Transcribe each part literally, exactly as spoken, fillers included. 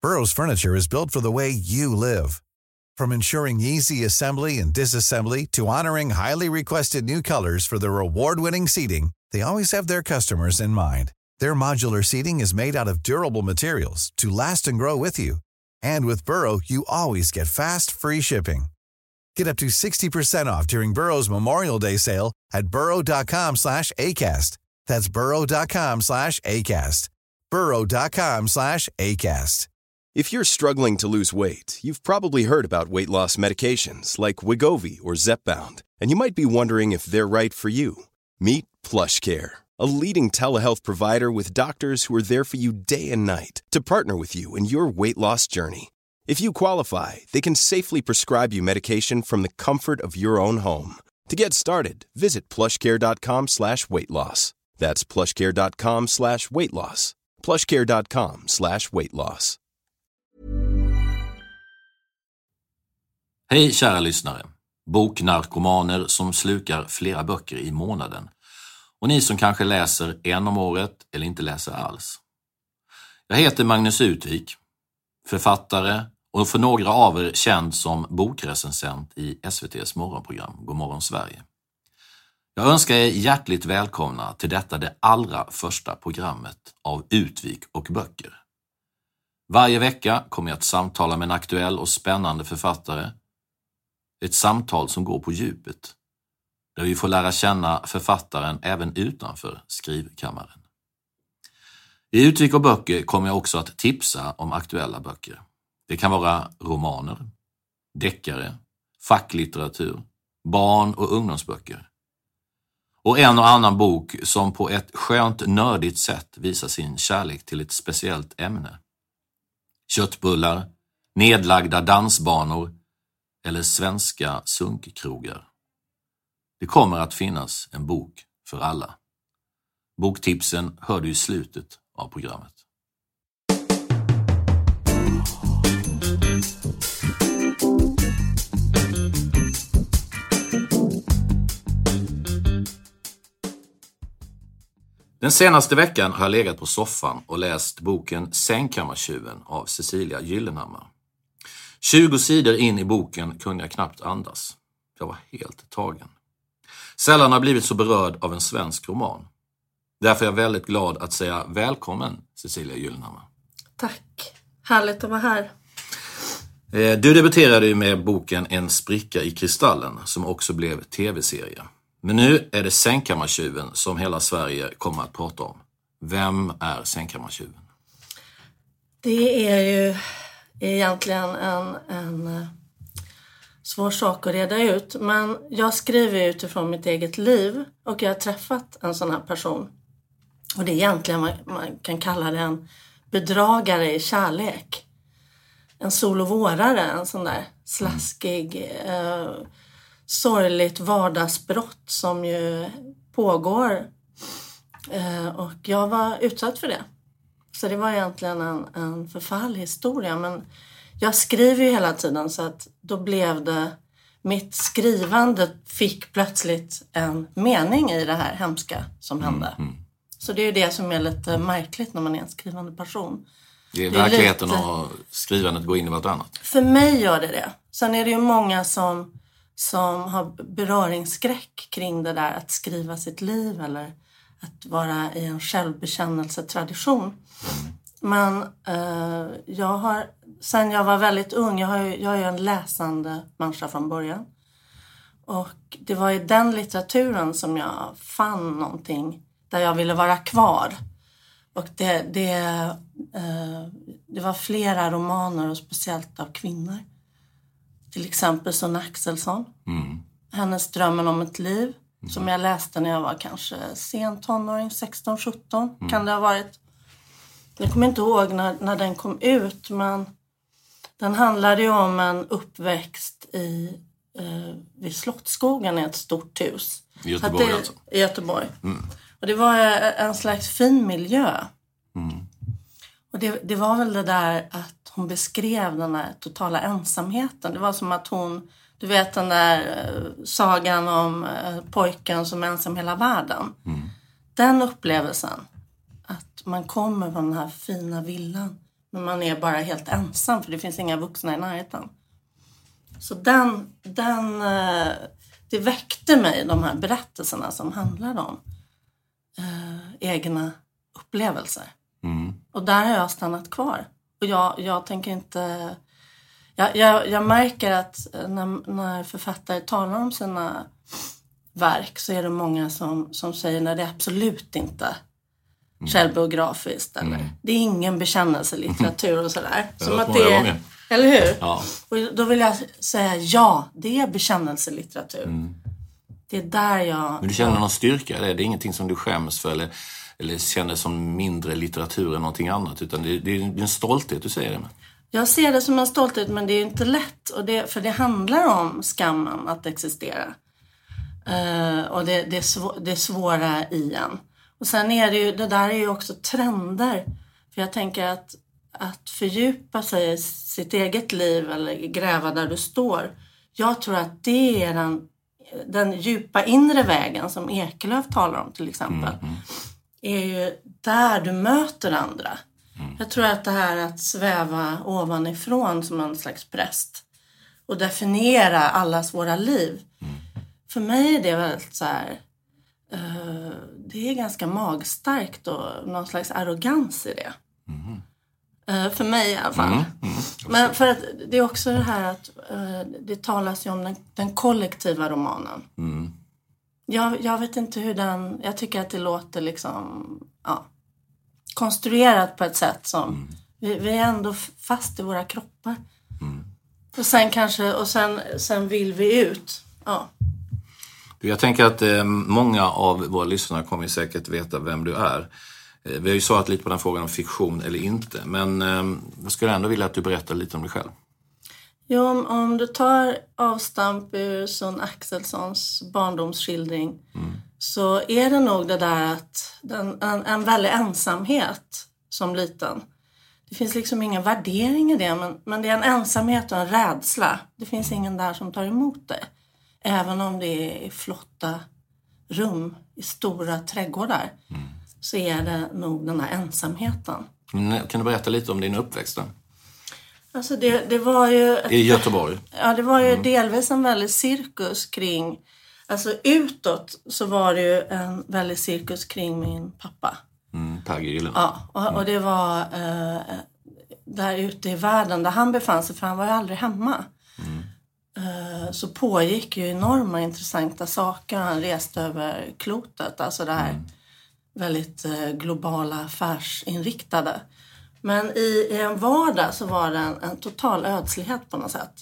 Burrow's furniture is built for the way you live. From ensuring easy assembly and disassembly to honoring highly requested new colors for their award-winning seating, they always have their customers in mind. Their modular seating is made out of durable materials to last and grow with you. And with Burrow, you always get fast, free shipping. Get up to sixty percent off during Burrow's Memorial Day sale at burrow.com slash ACAST. That's burrow.com slash ACAST. burrow.com slash ACAST. If you're struggling to lose weight, you've probably heard about weight loss medications like Wegovy or Zepbound, and you might be wondering if they're right for you. Meet PlushCare, a leading telehealth provider with doctors who are there for you day and night to partner with you in your weight loss journey. If you qualify, they can safely prescribe you medication from the comfort of your own home. To get started, visit plushcare.com slash weight loss. That's plushcare.com slash weight loss. plushcare.com slash weight loss. Hej kära lyssnare, boknarkomaner som slukar flera böcker i månaden. Och ni som kanske läser en om året eller inte läser alls. Jag heter Magnus Utvik, författare och för några av er känd som bokrecensent i S V T:s morgonprogram Godmorgon Sverige. Jag önskar er hjärtligt välkomna till detta det allra första programmet av Utvik och böcker. Varje vecka kommer jag att samtala med en aktuell och spännande författare. Ett samtal som går på djupet, där vi får lära känna författaren även utanför skrivkammaren. I Utvik och böcker kommer jag också att tipsa om aktuella böcker. Det kan vara romaner, deckare, facklitteratur, barn- och ungdomsböcker. Och en och annan bok som på ett skönt nördigt sätt visar sin kärlek till ett speciellt ämne. Köttbullar, nedlagda dansbanor eller svenska sunkkrogar. Det kommer att finnas en bok för alla. Boktipsen hör du i slutet av programmet. Den senaste veckan har jag legat på soffan och läst boken Sängkammartjuven av Cecilia Gyllenhammar. tjugo sidor in i boken kunde jag knappt andas. Jag var helt tagen. Sällan har blivit så berörd av en svensk roman. Därför är jag väldigt glad att säga välkommen, Cecilia Gyllenhammar. Tack. Härligt att vara här. Du debuterade ju med boken En spricka i kristallen som också blev tv-serie. Men nu är det Sängkammartjuven som hela Sverige kommer att prata om. Vem är Sängkammartjuven? Det är ju egentligen en, en svår sak att reda ut. Men jag skriver utifrån mitt eget liv och jag har träffat en sån här person. Och det är egentligen, man, man kan kalla det en bedragare i kärlek. En solovårare, en sån där slaskig, eh, sorgligt vardagsbrott som ju pågår. Eh, och jag var utsatt för det. Så det var egentligen en, en förfall historia. Men jag skriver ju hela tiden så att då blev det... Mitt skrivande fick plötsligt en mening i det här hemska som hände. Mm, mm. Så det är ju det som är lite märkligt när man är en skrivande person. Det är, det är verkligheten lite... och skrivandet går in i vartannat. För mig gör det det. Sen är det ju många som, som har beröringsskräck kring det där att skriva sitt liv eller att vara i en självbekännelsetradition. Mm. Men eh, jag har, sen jag var väldigt ung, jag, har, jag är en läsande människa från början. Och det var i den litteraturen som jag fann någonting där jag ville vara kvar. Och det, det, eh, det var flera romaner och speciellt av kvinnor. Till exempel Sunne Axelsson. Mm. Hennes Drömmen om ett liv. Mm. Som jag läste när jag var kanske sen tonåring, sexton sjutton. Mm. Kan det ha varit. Jag kommer inte ihåg när, när den kom ut. Men den handlade ju om en uppväxt i, eh, vid Slottsskogen i ett stort hus. I Göteborg det, alltså? I Göteborg. Mm. Och det var en slags fin miljö. Mm. Och det, det var väl det där att hon beskrev den här totala ensamheten. Det var som att hon, du vet den där uh, sagan om uh, pojken som är ensam hela världen. Mm. Den upplevelsen, att man kommer från den här fina villan när man är bara helt ensam för det finns inga vuxna i närheten. Så den, den, det väckte mig, de här berättelserna som handlade om eh, egna upplevelser. Mm. Och där har jag stannat kvar. Och jag, jag tänker inte... Jag, jag, jag märker att när, när författare talar om sina verk så är det många som, som säger när det är absolut inte mm. självbiografiskt. Eller, mm. det är ingen bekännelselitteratur och sådär. Som att det är, eller hur? Ja. Och då vill jag säga ja, det är bekännelselitteratur. Mm. Det är där jag... Men du känner någon styrka? Det är ingenting som du skäms för eller, eller känner som mindre litteratur än någonting annat. Utan det, det är en stolthet du säger det med. Jag ser det som en stolthet, men det är inte lätt. Och det, för det handlar om skammen att existera. Uh, och det, det, är svå, det är svåra i en. Och sen är det ju, det där är ju också trender. För jag tänker att, att fördjupa sig i sitt eget liv eller gräva där du står. Jag tror att det är den, den djupa inre vägen som Ekelöf talar om till exempel. Mm, mm. Är ju där du möter andra. Mm. Jag tror att det här att sväva ovanifrån som en slags präst och definiera allas våra liv. Mm. För mig är det väldigt så här, uh, det är ganska magstarkt och någon slags arrogans i det. Mm. Uh, för mig i alla fall. Mm. Mm. Men för att det är också det här att uh, det talas ju om den, den kollektiva romanen. Mm. Jag, jag vet inte hur den, jag tycker att det låter liksom, ja, konstruerat på ett sätt som mm. vi, vi är ändå fast i våra kroppar. Mm. Och sen kanske, och sen, sen vill vi ut. Ja. Jag tänker att eh, många av våra lyssnare kommer säkert veta vem du är. Eh, vi har ju svarat lite på den frågan om fiktion eller inte. Men eh, jag skulle ändå vilja att du berättar lite om dig själv. Jo, om, om du tar avstamp ur Sune Axelssons barndomsskildring mm. så är det nog det där att den, en, en väldig ensamhet som liten. Det finns liksom ingen värdering i det, men, men det är en ensamhet och en rädsla. Det finns ingen där som tar emot dig. Även om det är flotta rum i stora trädgårdar mm. så är det nog den här ensamheten. Men, kan du berätta lite om din uppväxt då? Alltså det, det var ju... Ett, I Göteborg? Ja, det var ju mm. delvis en väldigt cirkus kring... Alltså utåt så var det ju en väldigt cirkus kring min pappa. Mm, Per Gyllen. Ja, och, och det var eh, där ute i världen där han befann sig, för han var ju aldrig hemma. Mm. Eh, så pågick ju enorma intressanta saker. Han reste över klotet, alltså det här mm. väldigt eh, globala affärsinriktade. Men i, i en vardag så var det en, en total ödslighet på något sätt.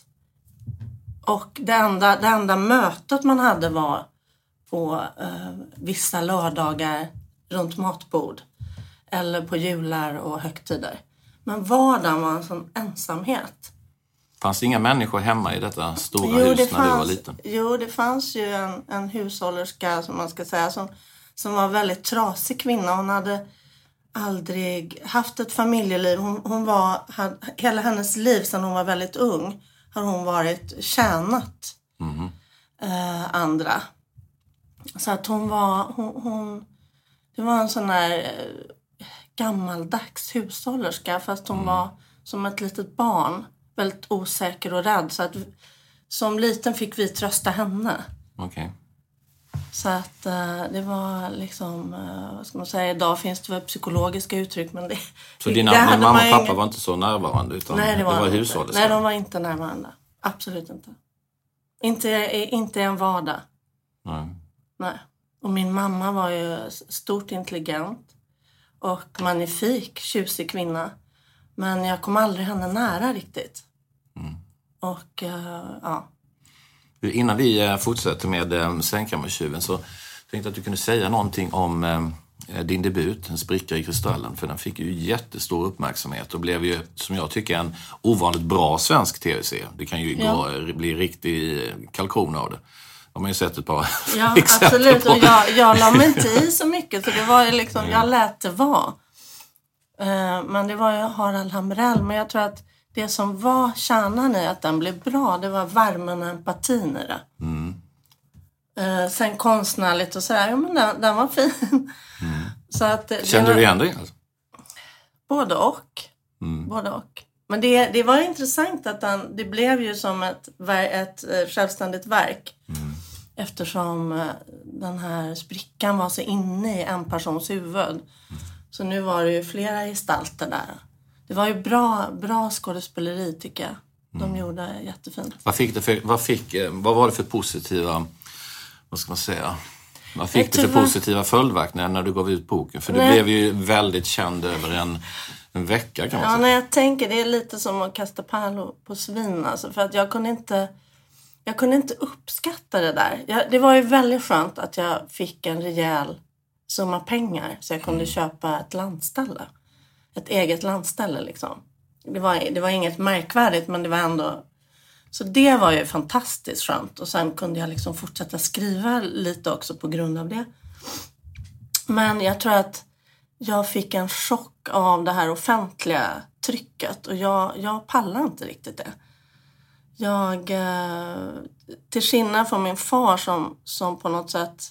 Och det enda, det enda mötet man hade var på eh, vissa lördagar runt matbord. Eller på jular och högtider. Men vardagen var en sån ensamhet. Fanns det inga människor hemma i detta stora jo, hus när fanns, du var liten? Jo, det fanns ju en, en hushållerska som man ska säga. Som, som var en väldigt trasig kvinna. Hon hade aldrig haft ett familjeliv. Hon, hon var, hade, hela hennes liv sedan hon var väldigt ung har hon varit tjänat mm. eh, andra. Så att hon var, hon, hon det var en sån här eh, gammaldags hushållerska fast hon mm. var som ett litet barn, väldigt osäker och rädd. Så att som liten fick vi trösta henne. Okej. Okay. Så att uh, det var liksom, uh, vad ska man säga, idag finns det väl psykologiska uttryck, men det... Så dina det mamma och pappa ingen... var inte så närvarande, utan nej, det var, det var hushållet? Nej, de var inte närvarande. Absolut inte. Inte, inte en vardag. Nej. Nej. Och min mamma var ju stort intelligent och magnifik, tjusig kvinna. Men jag kom aldrig henne nära riktigt. Mm. Och, uh, ja... Innan vi fortsätter med eh, Sängkammartjuven så tänkte jag att du kunde säga någonting om eh, din debut, En spricka i kristallen. För den fick ju jättestor uppmärksamhet och blev ju, som jag tycker, en ovanligt bra svensk tv-serie. Det kan ju ja. gå, bli riktig kalkon av det. De har ju sett ett par ja, absolut. Och jag, jag la mig inte i så mycket, så det var ju liksom, jag lät det vara. Uh, men det var ju Harald Hamrell, men jag tror att det som var kärnan i att den blev bra, det var värmen och empatin i det. Mm. Uh, sen konstnärligt och sådär, ja men den, den var fin. Mm. Så att, kände var, du igen dig? Alltså? Både och. Mm. Både och. Men det, det var intressant att den, det blev ju som ett, ett självständigt verk. Mm. Eftersom den här sprickan var så inne i en persons huvud. Mm. Så nu var det ju flera gestalter där. Det var ju bra, bra skådespeleri tycker jag. De mm. gjorde jättefint. Vad fick det för, vad fick, vad var det för positiva, vad ska man säga? Vad fick jag det för var... positiva följdverkningar när du gav ut boken? För du Nej. blev ju väldigt känd över en, en vecka kan man ja, säga. När jag tänker, det är lite som att kasta pärlor på svin. Alltså, för att jag kunde inte, jag kunde inte uppskatta det där. Jag, det var ju väldigt skönt att jag fick en rejäl summa pengar. Så jag kunde mm. köpa ett landställe. Ett eget landställe liksom. Det var, det var inget märkvärdigt men det var ändå... Så det var ju fantastiskt skönt. Och sen kunde jag liksom fortsätta skriva lite också på grund av det. Men jag tror att jag fick en chock av det här offentliga trycket. Och jag, jag pallar inte riktigt det. Jag, till skillnad från min far som, som på något sätt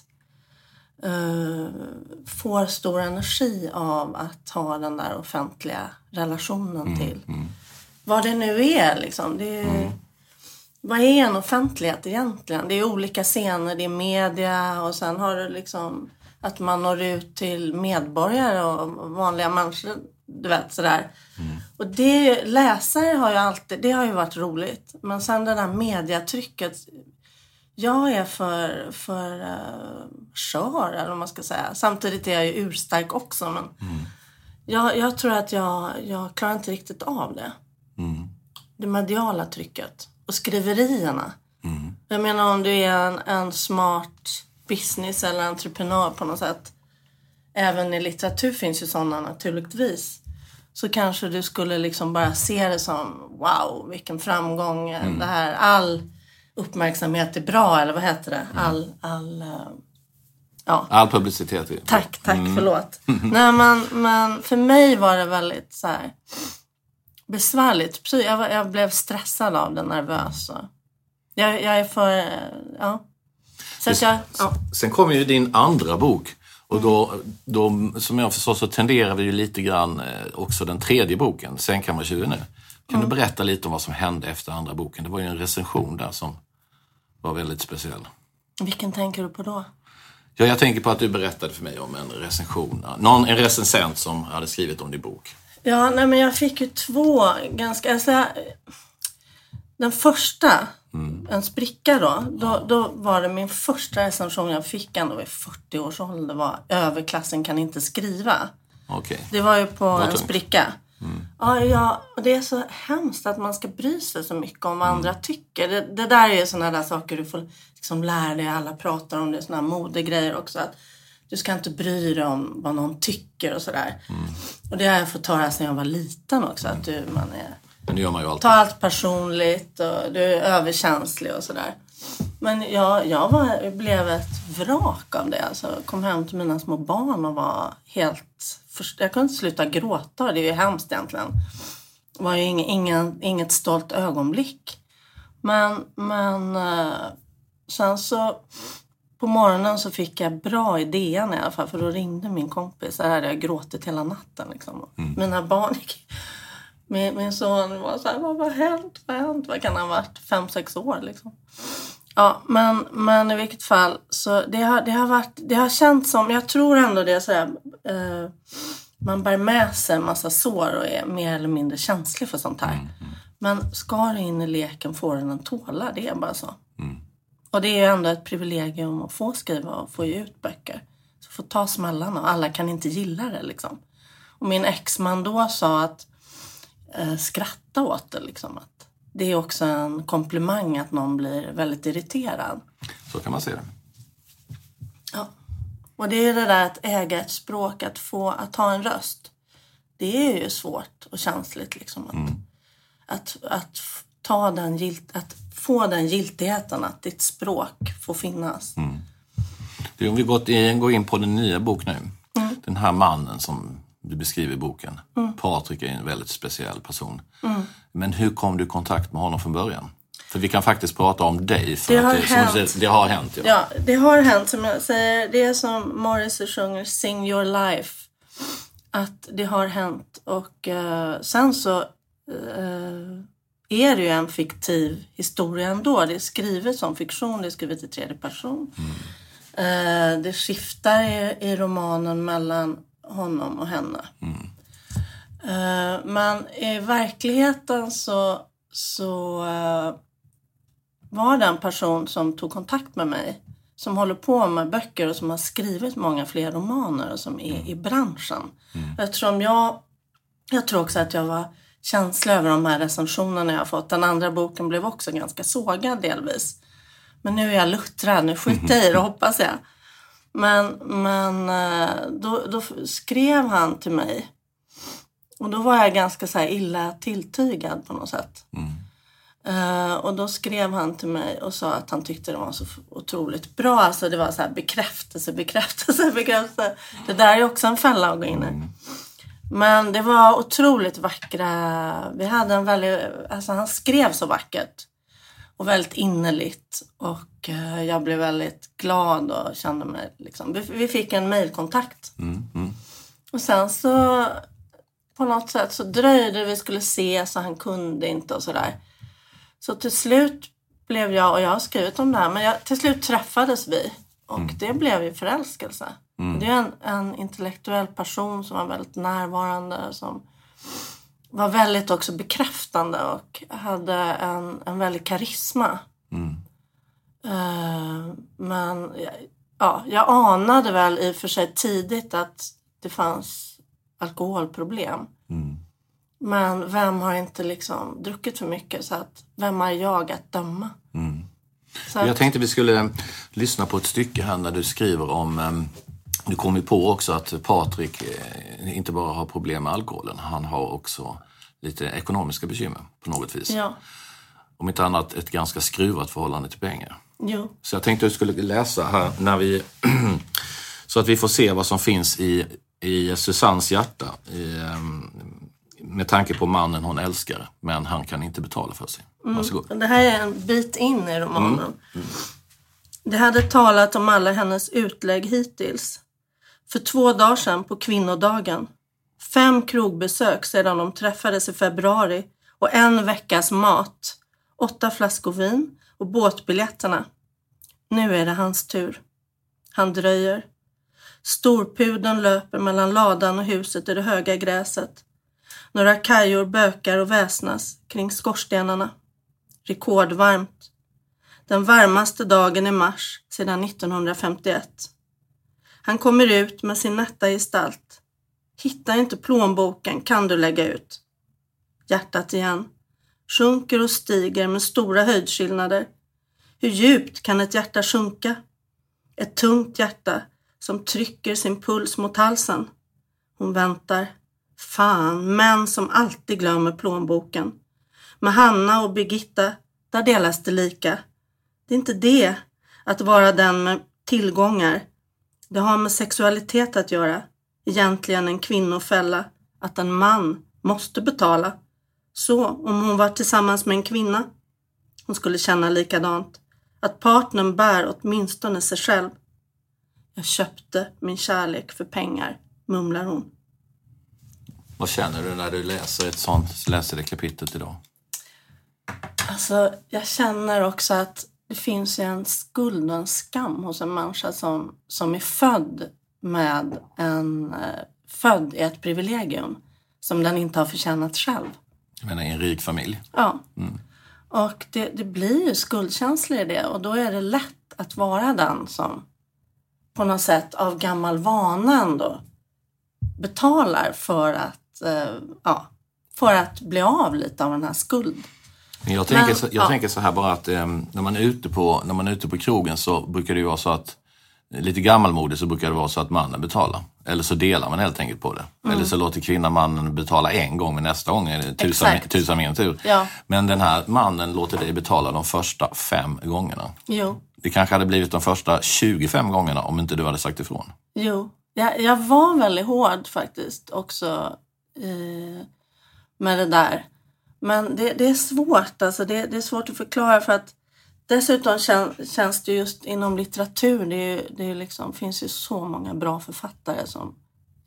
uh, får stor energi av att ha den där offentliga relationen mm, till. Mm. Vad det nu är liksom. Det är, mm. Vad är en offentlighet egentligen? Det är olika scener, det är media och sen har du liksom att man når ut till medborgare och vanliga människor, du vet sådär. Mm. Och det, läsare har ju alltid, det har ju varit roligt. Men sen det där mediatrycket, jag är för, för uh, skör eller vad man ska säga. Samtidigt är jag ju urstark också, men mm. jag, jag tror att jag, jag klarar inte riktigt av det. Mm. Det mediala trycket. Och skriverierna. Mm. Jag menar om du är en, en smart business eller entreprenör på något sätt. Även i litteratur finns ju sådana naturligtvis. Så kanske du skulle liksom bara se det som wow, vilken framgång. Mm. Det här, all uppmärksamhet är bra, eller vad heter det? All, all, ja. all publicitet. Tack, tack, mm. förlåt. Nej, men, men för mig var det väldigt så här... besvärligt. Jag, var, jag blev stressad av det, nervös. Jag, jag är för... Ja. Så att jag, ja. Sen kommer ju din andra bok. Och då, då, som jag förstår så tenderar vi ju lite grann också den tredje boken. Sen kan man tjuva nu. Kan mm. du berätta lite om vad som hände efter andra boken? Det var ju en recension där som var väldigt speciell. Vilken tänker du på då? Ja, jag tänker på att du berättade för mig om en recension. Någon, en recensent som hade skrivit om din bok. Ja, nej, men jag fick ju två ganska... Alltså, den första, mm. en spricka då, då, då var det min första recension jag fick ändå vid fyrtio års ålder. Det var överklassen kan inte skriva. Okay. Det var ju på var en tungt. Spricka. Mm. Ja, ja, och det är så hemskt att man ska bry sig så mycket om vad mm. andra tycker. Det, det där är ju sådana där saker du får liksom lära dig. Alla pratar om det, sådana här modegrejer också. Att du ska inte bry dig om vad någon tycker och sådär. Mm. Och det har jag fått höra sedan jag var liten också. Mm. Att du, man är... Men det gör man ju alltid. Ta allt personligt och du är överkänslig och sådär. Men jag, jag var, blev ett vrak av det. Alltså, jag kom hem till mina små barn och var helt... Först, jag kunde inte sluta gråta. Det är ju hemskt egentligen. Det var ju ingen, ingen, inget stolt ögonblick. Men, men sen så... På morgonen så fick jag bra idéer i alla fall. För då ringde min kompis. Så hade jag gråtit hela natten. Liksom. Mm. Mina barn... Min, min son var så här, vad har hänt? Vad har hänt? Vad kan han ha varit? Fem, sex år liksom. Ja, men, men i vilket fall. Så det har, det har varit... Det har känts som... Jag tror ändå det är så här... Eh, man bär med sig en massa sår och är mer eller mindre känslig för sånt här. Mm. Mm. Men ska du in i leken får den en tåla. Det är bara så. Mm. Och det är ju ändå ett privilegium att få skriva och få ge ut böcker. Så få ta smällarna och alla kan inte gilla det liksom. Och min exman då sa att eh, skratta åt det liksom. Att det är också en komplimang att någon blir väldigt irriterad. Så kan man se det. Ja. Och det är det där att äga ett språk, att få, att ha en röst. Det är ju svårt och känsligt liksom. Att, mm. att, att ta den gilt, att få den giltigheten att ditt språk får finnas. Mm. Det, om vi gått in, går in på den nya bok nu. Mm. Den här mannen som du beskriver i boken. Mm. Patrik är en väldigt speciell person. Mm. Men hur kom du i kontakt med honom från början? För vi kan faktiskt prata om dig. För det, att har det, hänt. Som, det har hänt. Ja. ja, det har hänt som jag säger. Det är som Morrissey sjunger Sing Your Life. att det har hänt. Och uh, sen så uh, är det ju en fiktiv historia ändå. Det är skrivet som fiktion, det är skrivet i tredje person. Mm. Uh, det skiftar i, i romanen mellan honom och henne. Mm. Uh, men i verkligheten så, så uh, var det en person som tog kontakt med mig, som håller på med böcker och som har skrivit många fler romaner och som är mm. i branschen. Mm. Eftersom jag, jag tror också att jag var känslig över de här recensionerna jag har fått. Den andra boken blev också ganska sågad delvis. Men nu är jag luttrad, nu skiter jag i det, hoppas jag. Men, men då, då skrev han till mig. Och då var jag ganska så här illa tilltygad på något sätt. Mm. Uh, och då skrev han till mig och sa att han tyckte det var så otroligt bra. Alltså det var så här bekräftelse, bekräftelse, bekräftelse. Det där är också en fälla att gå in i. Mm. Men det var otroligt vackra. Vi hade en väldigt, alltså han skrev så vackert. Och väldigt innerligt. Och uh, jag blev väldigt glad och kände mig liksom. Vi, vi fick en mejlkontakt. Mm. Mm. Och sen så på något sätt så dröjde vi skulle se så han kunde inte och sådär. Så till slut blev jag, och jag har skrivit om det här, men jag, till slut träffades vi. Och mm. det blev ju förälskelse. Mm. Det är en, en intellektuell person som var väldigt närvarande. Som var väldigt också bekräftande och hade en, en väldigt karisma. Mm. Uh, men ja, jag anade väl i och för sig tidigt att det fanns alkoholproblem. Mm. Men vem har inte liksom druckit för mycket, så att vem är jag att döma? Mm. Så att... Jag tänkte vi skulle lyssna på ett stycke här när du skriver om, um, du kom ju på också att Patrik eh, inte bara har problem med alkoholen, han har också lite ekonomiska bekymmer på något vis. Ja. Om inte annat ett ganska skruvat förhållande till pengar. Jo. Så jag tänkte att du skulle läsa här när vi så att vi får se vad som finns i, i Susannes hjärta i, um, med tanke på mannen hon älskar, men han kan inte betala för sig. Varsågod. Mm. Det här är en bit in i romanen. Mm. Mm. Det hade talat om alla hennes utlägg hittills. För två dagar sedan på kvinnodagen. Fem krogbesök sedan de träffades i februari och en veckas mat. Åtta flaskor vin och båtbiljetterna. Nu är det hans tur. Han dröjer. Storpuden löper mellan ladan och huset i det höga gräset. Några kajor bökar och väsnas kring skorstenarna. Rekordvarmt. Den varmaste dagen i mars sedan nittonhundrafemtioett. Han kommer ut med sin nätta gestalt. Hittar inte plånboken, kan du lägga ut. Hjärtat igen. Sjunker och stiger med stora höjdskillnader. Hur djupt kan ett hjärta sjunka? Ett tungt hjärta som trycker sin puls mot halsen. Hon väntar. Fan, män som alltid glömmer plånboken. Med Hanna och Birgitta, där delas det lika. Det är inte det, att vara den med tillgångar. Det har med sexualitet att göra. Egentligen en kvinnofälla. Att en man måste betala. Så om hon var tillsammans med en kvinna. Hon skulle känna likadant. Att partnern bär åtminstone sig själv. Jag köpte min kärlek för pengar, mumlar hon. Vad känner du när du läser ett sånt, läser det kapitlet idag? Alltså, jag känner också att det finns en skuld och en skam hos en människa som, som är född med en, född i ett privilegium som den inte har förtjänat själv. Jag menar, i en rik familj. Ja. Mm. Och det, det blir ju skuldkänslor i det. Och då är det lätt att vara den som på något sätt av gammal vana ändå betalar för att, eh, ja, för att bli av lite av den här skuld. Jag tänker, Men, så, jag ja. tänker så här bara att eh, när, man är ute på, när man är ute på krogen så brukar det ju vara så att lite gammalmodigt så brukar det vara så att mannen betalar. Eller så delar man helt enkelt på det. Mm. Eller så låter kvinnan mannen betala en gång, men nästa gång är det tusan, tusan min tur. Ja. Men den här mannen låter dig betala de första fem gångerna. Jo. Det kanske hade blivit de första tjugofem gångerna om inte du hade sagt ifrån. Jo, jag, jag var väldigt hård faktiskt också eh, med det där. Men det, det är svårt, alltså det, det är svårt att förklara för att dessutom kän, känns det just inom litteratur, det, är, det är liksom, finns ju så många bra författare som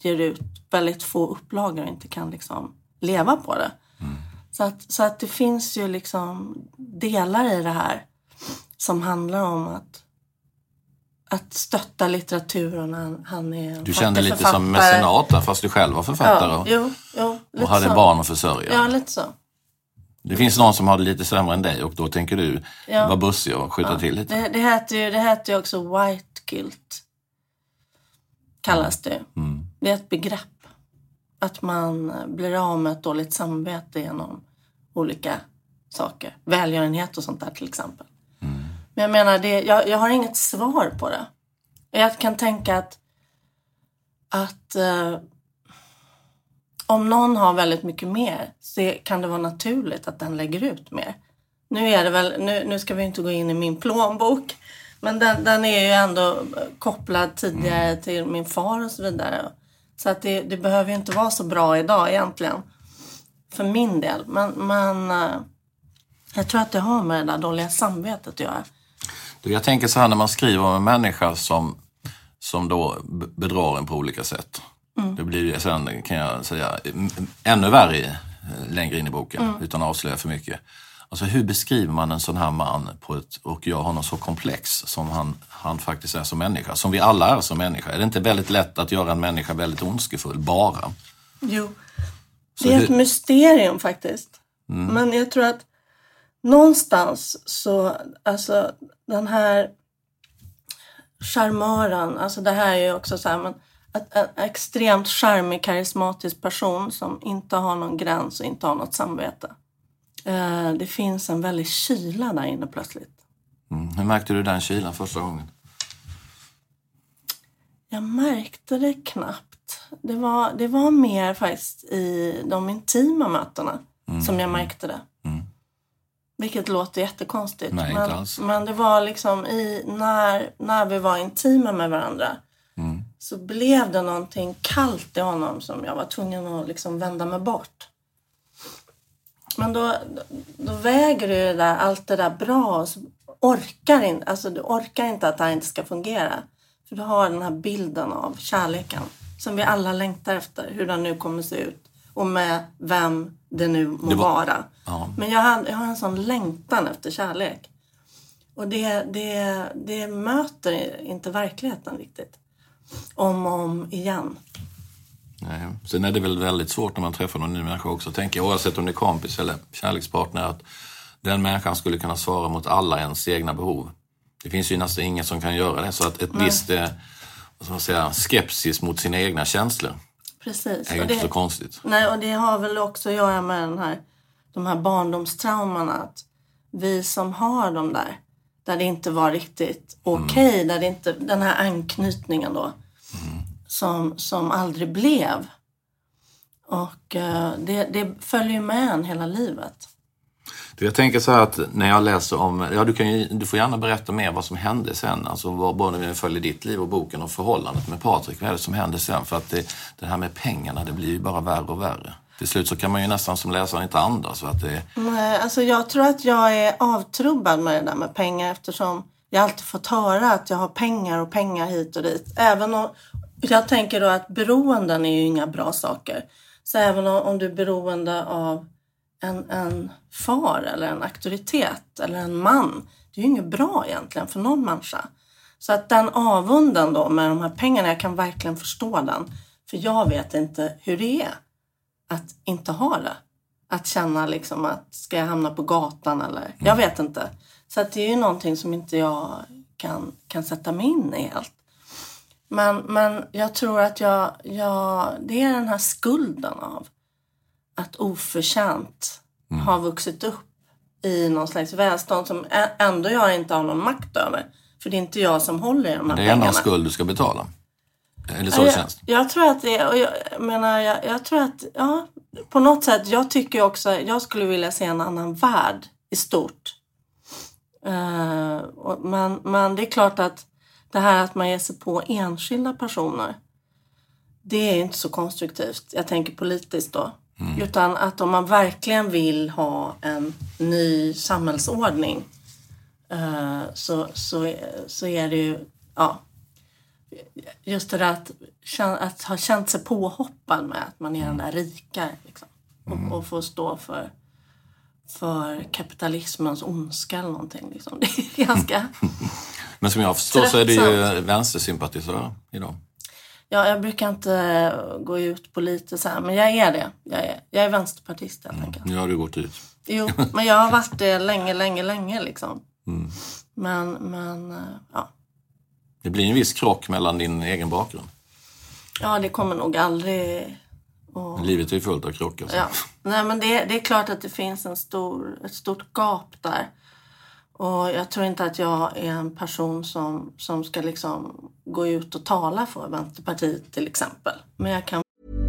ger ut väldigt få upplagor och inte kan liksom leva på det. Mm. Så, att, så att det finns ju liksom delar i det här som handlar om att att stötta litteraturen. Han, han är du kände lite författare. Som mecenat där, fast du själv var författare. Ja, jo, jo, och hade så. Barn att försörja. Ja, lite så. Det finns någon som har det lite sämre än dig och då tänker du ja. vara bussig och skjuta ja. till lite. Det, det, heter ju, det heter ju också white guilt. Kallas det. Mm. Det är ett begrepp. Att man blir av med ett dåligt samvete genom olika saker. Välgörenhet och sånt där till exempel. Mm. Men jag menar, det, jag, jag har inget svar på det. Jag kan tänka att, att eh, om någon har väldigt mycket mer så kan det vara naturligt att den lägger ut mer. Nu är det väl, nu, nu ska vi inte gå in i min plånbok, men den, den är ju ändå kopplad tidigare mm. till min far och så vidare. Så att det, det behöver ju inte vara så bra idag egentligen. För min del. Men, men eh, jag tror att det har med det där dåliga samvetet att göra. Jag tänker så här, när man skriver om en människa som, som då bedrar en på olika sätt. Mm. Det blir ju sen, kan jag säga, ännu värre längre in i boken, mm. utan att avslöja för mycket. Alltså hur beskriver man en sån här man på ett, och gör honom så komplex som han, han faktiskt är som människa, som vi alla är som människa? Är det inte väldigt lätt att göra en människa väldigt ondskefull, bara? Jo, det är ett hur... mysterium faktiskt. Mm. Men jag tror att någonstans så, alltså den här charmören, alltså det här är ju också så här, men att en extremt charmig, karismatisk person som inte har någon gräns och inte har något samvete. Eh, det finns en väldigt kyla där inne plötsligt. Mm. Hur märkte du den kylan första gången? Jag märkte det knappt. Det var, det var mer faktiskt i de intima mötena mm. som jag märkte det. Mm. Vilket låter jättekonstigt. Nej, men, inte alls. Men det var liksom i, när, när vi var intima med varandra mm. så blev det någonting kallt i honom som jag var tvungen att liksom vända mig bort. Men då, då väger du det där, allt det där bra och så orkar inte, alltså du orkar inte att det här inte ska fungera. För du har den här bilden av kärleken som vi alla längtar efter, hur den nu kommer se ut. Och med vem det nu må det var, vara. Ja. Men jag har, jag har en sån längtan efter kärlek. Och det, det, det möter inte verkligheten riktigt. Om och om igen. Nej. Sen är det väl väldigt svårt när man träffar någon ny människa också. Tänker jag, oavsett om det är kompis eller kärlekspartner, att den människan skulle kunna svara mot alla ens egna behov. Det finns ju nästan ingen som kan göra det. Så att ett Nej. visst eh, vad ska man säga, skepsis mot sina egna känslor. Precis. är ju inte så konstigt. Nej, och det har väl också att göra med den här, de här barndomstraumorna. Att vi som har dem där, där det inte var riktigt okej, okay, mm. där det inte, den här anknytningen då, mm. som, som aldrig blev. Och uh, det, det följer med en hela livet. Jag tänker så här att när jag läser om, ja du, kan ju, du får gärna berätta mer vad som hände sen. Alltså vad både när vi följer ditt liv och boken och förhållandet med Patrik. Vad är det som hände sen? För att det, det här med pengarna, det blir ju bara värre och värre. Till slut så kan man ju nästan som läsare inte andas. Så att det... Nej, alltså jag tror att jag är avtrubbad med det där med pengar. Eftersom jag alltid fått höra att jag har pengar och pengar hit och dit. Även om, jag tänker då att beroenden är ju inga bra saker. Så även om, om du är beroende av En, en far eller en auktoritet eller en man, det är ju inget bra egentligen för någon människa. Så att den avunden då med de här pengarna, jag kan verkligen förstå den. För jag vet inte hur det är att inte ha det. Att känna liksom att ska jag hamna på gatan eller, mm. jag vet inte. Så att det är ju någonting som inte jag kan, kan sätta mig in i helt. Men, men jag tror att jag, jag, det är den här skulden av att oförtjänt mm. har vuxit upp i någon slags välstånd som ändå jag inte har någon makt över. För det är inte jag som håller i de här pengarna. Det är en skuld du ska betala. Eller så jag, känns det. Jag tror att det är, och jag menar, jag, jag tror att, ja, på något sätt, jag tycker också, jag skulle vilja se en annan värld i stort. Uh, och, men, men det är klart att det här att man ger sig på enskilda personer, det är inte så konstruktivt. Jag tänker politiskt då. Mm. Utan att om man verkligen vill ha en ny samhällsordning uh, så, så, så är det ju, ja, just det där att, att ha känt sig påhoppad med att man är den där rika liksom, och, Mm. och får stå för, för kapitalismens ondska eller någonting. Liksom. Det är ganska... Men som jag förstår så är du ju tröttsamt. vänstersympatisör idag. Ja, jag brukar inte gå ut på lite så här, men jag är det. Jag är, jag är vänsterpartist helt enkelt. Nu har du gått ut. Jo, men jag har varit det länge, länge, länge liksom. Mm. Men, men, eh, ja. Det blir en viss krock mellan din egen bakgrund. Ja, det kommer nog aldrig... att- Livet är ju fullt av krockar. Så. Ja. Nej, men det, det är klart att det finns en stor, ett stort gap där. Och jag tror inte att jag är en person som, som ska liksom gå ut och tala för Vänsterpartiet till exempel. Men jag kan...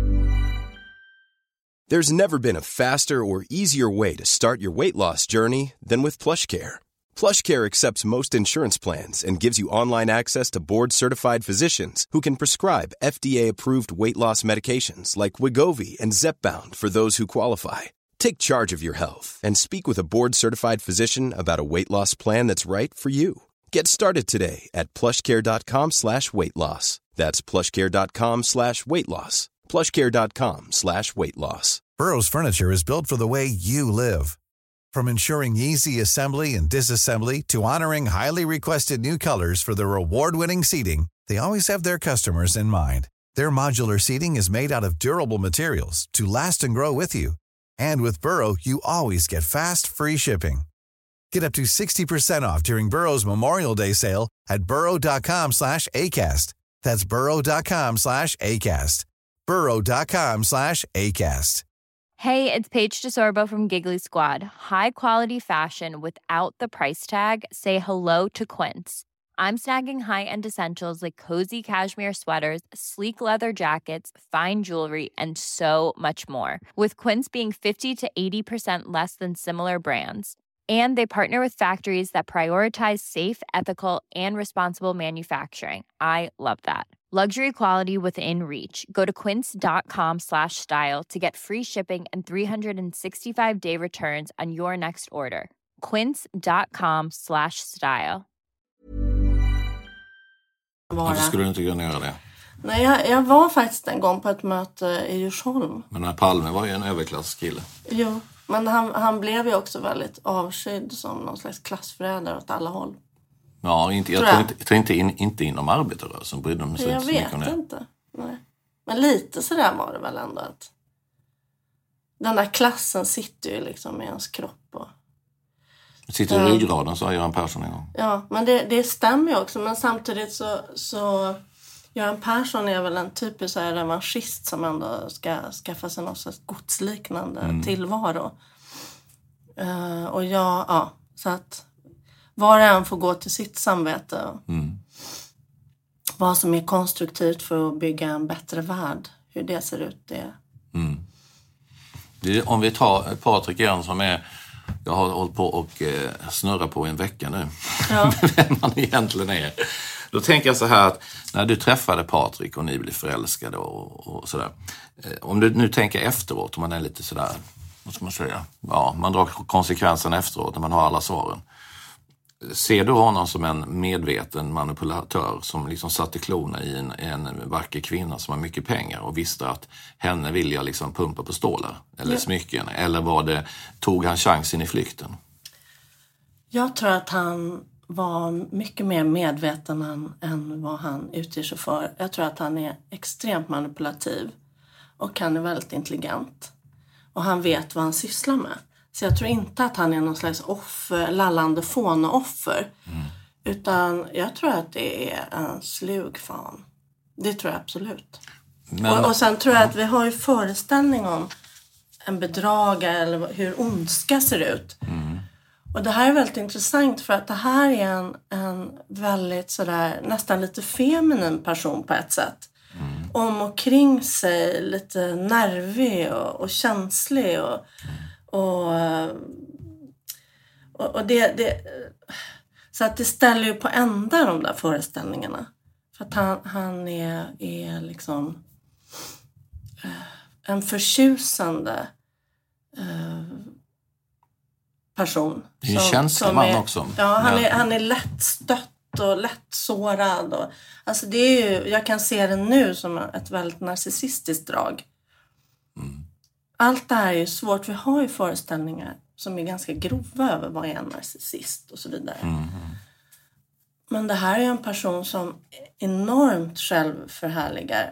There's never been a faster or easier way to start your weight loss journey than with PlushCare. PlushCare accepts most insurance plans and gives you online access to board-certified physicians who can prescribe F D A-approved weight loss medications like Wegovy and Zepbound for those who qualify. Take charge of your health and speak with a board-certified physician about a weight loss plan that's right for you. Get started today at plushcare.com slash weight loss. That's plushcare.com slash weight loss. plushcare.com slash weight loss. Burrow's furniture is built for the way you live. From ensuring easy assembly and disassembly to honoring highly requested new colors for their award-winning seating, they always have their customers in mind. Their modular seating is made out of durable materials to last and grow with you. And with Burrow, you always get fast, free shipping. Get up to sixty percent off during Burrow's Memorial Day sale at burrow.com slash ACAST. That's burrow.com slash ACAST. burrow.com slash ACAST. Hey, it's Paige DeSorbo from Giggly Squad. High quality fashion without the price tag. Say hello to Quince. I'm snagging high-end essentials like cozy cashmere sweaters, sleek leather jackets, fine jewelry, and so much more. With Quince being fifty to eighty percent less than similar brands. And they partner with factories that prioritize safe, ethical, and responsible manufacturing. I love that. Luxury quality within reach. Go to quince.com slash style to get free shipping and three sixty-five day returns on your next order. Quince.com slash style. Varför skulle du inte kunna göra det? Nej, jag, jag var faktiskt en gång på ett möte i Djursholm. Men den här Palme var ju en överklasskille. Jo, men han, han blev ju också väldigt avskydd som någon slags klassförrädare åt alla håll. Ja, inte, jag tror tror jag. inte, jag tror inte, in, inte inom arbetarrörelsen brydde de sig Jag inte så mycket om vet det. inte. Nej. Men lite sådär var det väl ändå att den där klassen sitter ju liksom i ens kropp. Och... Sitter i ryggraden, sa Göran Persson en gång. Ja, men det, det stämmer ju också. Men samtidigt så, så Göran Persson är väl en typisk så här revanschist som ändå ska skaffa sig något slags godsliknande mm. tillvaro. Uh, och jag, ja, så att var och en får gå till sitt samvete. Och Mm. vad som är konstruktivt för att bygga en bättre värld. Hur det ser ut, det... Mm. det om vi tar Patrik igen som är... Jag har hållit på och eh, snurra på en vecka nu. Ja. Vem man egentligen är. Då tänker jag så här att när du träffade Patrik och ni blev förälskade och, och sådär. Eh, om du nu tänker efteråt, om man är lite sådär, vad ska man säga? Ja, man drar konsekvenserna efteråt när man har alla svaren. Ser du honom som en medveten manipulatör som liksom satte klona i en, en vacker kvinna som har mycket pengar och visste att henne vill jag liksom pumpa på stålar eller ja. smycken? Eller var det, tog han chansen i flykten? Jag tror att han var mycket mer medveten än, än vad han utger sig för. Jag tror att han är extremt manipulativ och han är väldigt intelligent. Och han vet vad han sysslar med. Så jag tror inte att han är någon slags offer, lallande fåneoffer. Mm. Utan jag tror att det är en slug fan. Det tror jag absolut. Men, och, och sen tror jag att vi har ju föreställning om en bedragare eller hur ondska ser ut. Mm. Och det här är väldigt intressant för att det här är en, en väldigt sådär nästan lite feminin person på ett sätt. Mm. Om och kring sig lite nervig och, och känslig och... Mm. Och, och, och det, det så att det ställer ju på ända de där föreställningarna. För att han, han är, är liksom en förtjusande uh, person. Det är en känslig man också. Ja, han är, han är lättstött lätt och lätt sårad. Och, alltså det är ju, jag kan se det nu som ett väldigt narcissistiskt drag. Mm. Allt det här är ju svårt. Vi har ju föreställningar som är ganska grova över vad är en narcissist och så vidare. Mm. Men det här är en person som enormt självförhärligar.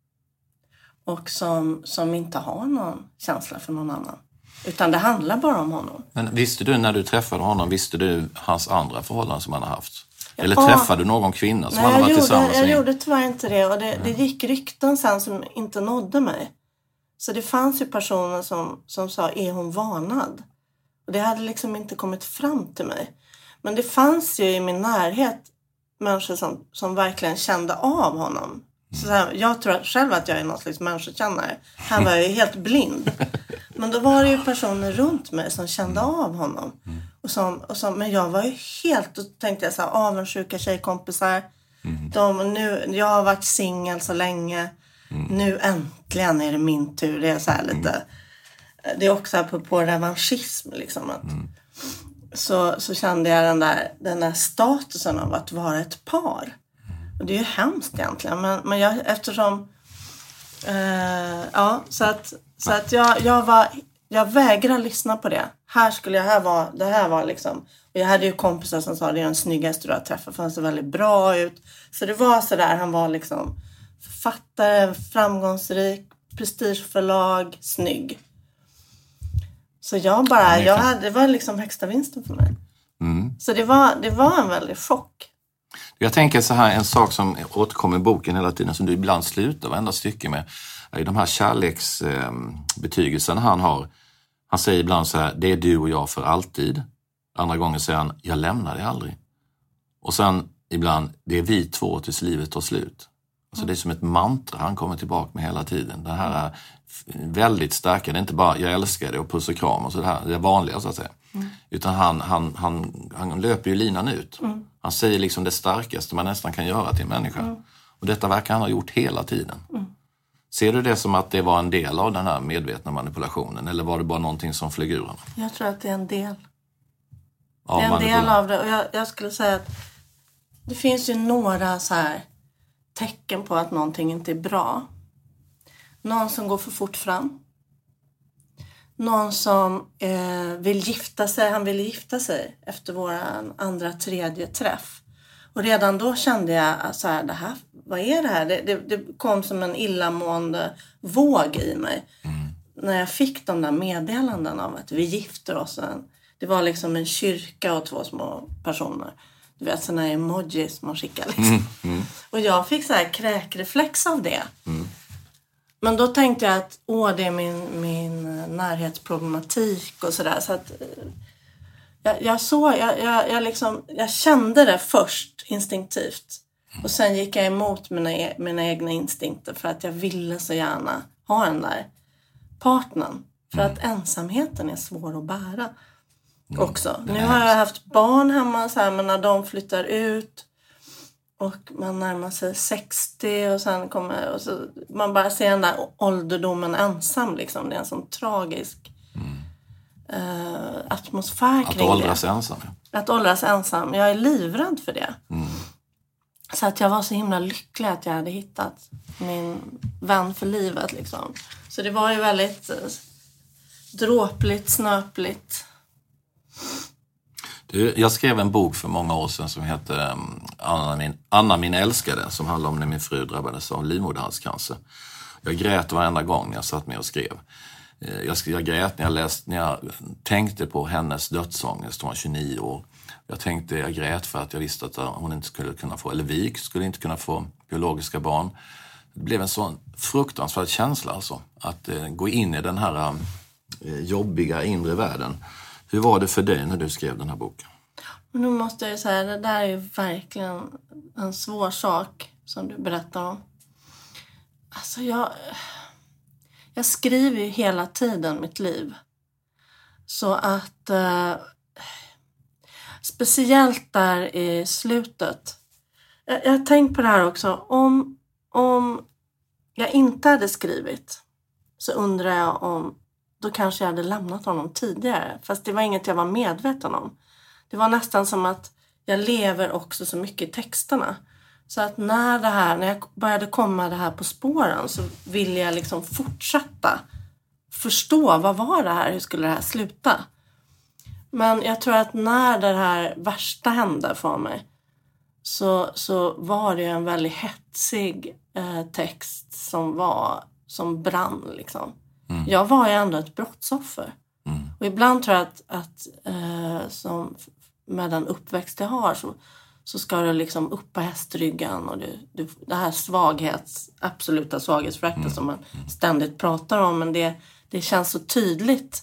Och som, som inte har någon känsla för någon annan. Utan det handlar bara om honom. Men visste du när du träffade honom, visste du hans andra förhållanden som han har haft? Eller ja. Träffade du någon kvinna som Nej, han har varit gjorde, tillsammans jag med? Jag gjorde tyvärr inte det. Och det, det gick rykten sen som inte nådde mig. Så det fanns ju personer som, som sa, är hon varnad? Och det hade liksom inte kommit fram till mig. Men det fanns ju i min närhet människor som, som verkligen kände av honom. Så här, jag tror själv att jag är någon slags människokännare. Här var jag ju helt blind. Men då var det ju personer runt mig som kände av honom. Och som, och som, men jag var ju helt, då tänkte jag så här, avundsjuka tjejkompisar. De, nu, jag har varit singel så länge. Nu äntligen är det min tur. Det är så här lite, det är också på, på revanschism liksom. Att, så, så kände jag den där, den där statusen av att vara ett par. Och det är ju hemskt egentligen. Men, men jag, eftersom... Eh, ja, så att, så att jag, jag var... Jag vägrar lyssna på det. Här skulle jag... Här var, det här var liksom... Och jag hade ju kompisar som sa det är den snyggaste du har träffat. För han ser väldigt bra ut. Så det var så där. Han var liksom... Författare, framgångsrik, prestigeförlag, snygg. Så jag bara... Jag hade, det var liksom högsta vinsten för mig. Mm. Så det var, det var en väldigt chock. Jag tänker så här, en sak som återkommer i boken hela tiden, som du ibland slutar varenda stycke med, är de här kärleksbetygelserna han har. Han säger ibland så här, det är du och jag för alltid. Andra gånger säger han, jag lämnar dig aldrig. Och sen ibland, det är vi två tills livet tar slut. Alltså det är som ett mantra han kommer tillbaka med hela tiden. Det här är väldigt starka, det är inte bara jag älskar det och puss och kram och så här, det är vanliga så att säga. Mm. Utan han, han, han, han löper ju linan ut. Mm. Han säger liksom det starkaste man nästan kan göra till en människa. Mm. Och detta verkar han ha gjort hela tiden. Mm. Ser du det som att det var en del av den här medvetna manipulationen? Eller var det bara någonting som flög ur honom? Jag tror att det är en del. Det är en del av det. Och jag, jag skulle säga att det finns ju några så här tecken på att någonting inte är bra. Någon som går för fort fram. Någon som eh, vill gifta sig. Han vill gifta sig efter vår andra, tredje träff. Och redan då kände jag så här, det här, vad är det här? Det, det, det kom som en illamående våg i mig. Mm. När jag fick de där meddelanden av att vi gifter oss. Det var liksom en kyrka och två små personer. Du vet, sådana emojis man skickar liksom. Mm. Mm. Och jag fick så här kräkreflex av det. Mm. Men då tänkte jag att åh, det är min, min närhetsproblematik och sådär. Så att jag, jag såg, jag, jag, jag, liksom, jag kände det först instinktivt. Och sen gick jag emot mina, mina egna instinkter för att jag ville så gärna ha den där partnern. För att ensamheten är svår att bära också. Nu har jag haft barn hemma så här, men när de flyttar ut och man närmar sig sextio och sen kommer och så, man bara ser den där ålderdomen ensam liksom. Det är en sån tragisk mm. uh, atmosfär kring det. Att åldras ensam. Att åldras ensam. Jag är livrädd för det. Mm. Så att jag var så himla lycklig att jag hade hittat min vän för livet liksom. Så det var ju väldigt uh, dråpligt, snöpligt. Du, jag skrev en bok för många år sedan som heter um, Anna, min, Anna min älskade, som handlar om när min fru drabbades av livmoderhalscancer. Jag grät varenda gång när jag satt med och skrev. Jag, jag grät när jag, läste, när jag tänkte på hennes dödsångest. Hon var tjugonio år. Jag tänkte, jag grät för att jag visste att hon inte skulle kunna få, eller vi skulle inte kunna få biologiska barn. Det blev en sån fruktansvärd känsla alltså, att eh, gå in i den här eh, jobbiga inre världen. Hur var det för dig när du skrev den här boken? Men nu måste jag säga, det där är ju verkligen en svår sak som du berättar om. Alltså jag, jag skriver ju hela tiden mitt liv. Så att eh, speciellt där i slutet. Jag, jag har tänkt på det här också. Om, om jag inte hade skrivit så undrar jag om då kanske jag hade lämnat honom tidigare. Fast det var inget jag var medveten om. Det var nästan som att jag lever också så mycket i texterna. Så att när det här, när jag började komma det här på spåren så ville jag liksom fortsätta förstå vad var det här, hur skulle det här sluta. Men jag tror att när det här värsta hände för mig så, så var det en väldigt hetsig eh, text som var, som brann liksom. Mm. Jag var ju ändå ett brottsoffer. Mm. Och ibland tror jag att, att eh, som med den uppväxt jag har så, så ska du liksom upp på hästryggen och du, du, det här svaghets, absoluta svaghetsföraktet mm. som man ständigt pratar om, men det, det känns så tydligt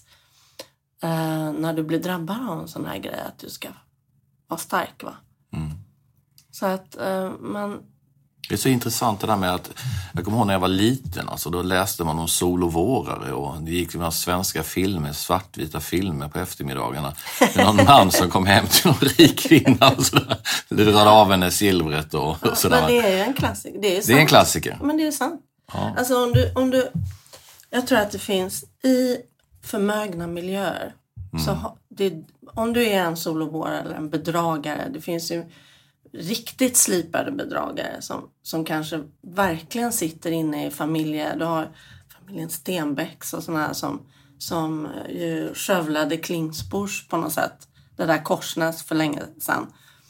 eh, när du blir drabbad av en sån här grej att du ska vara stark, va? Mm. Så att, eh, men... Det är så intressant det där med att, jag kommer ihåg när jag var liten, alltså då läste man om sol och vårare och det gick med svenska filmer, svartvita filmer på eftermiddagarna. Det är någon man som kom hem till någon rik kvinna och sådär, lurade av henne silvret och, och sådär. Men det är ju en klassiker. Det är, det är en klassiker. Men det är sant. Ja. Alltså om du, om du, jag tror att det finns i förmögna miljöer, mm. så ha, det, om du är en sol och vårare eller en bedragare, det finns ju riktigt slipade bedragare som, som kanske verkligen sitter inne i familjer. Du har familjen Stenbecks och sådana här som, som ju skövlade Klingsbors på något sätt. Det där Korsnäs för länge sedan.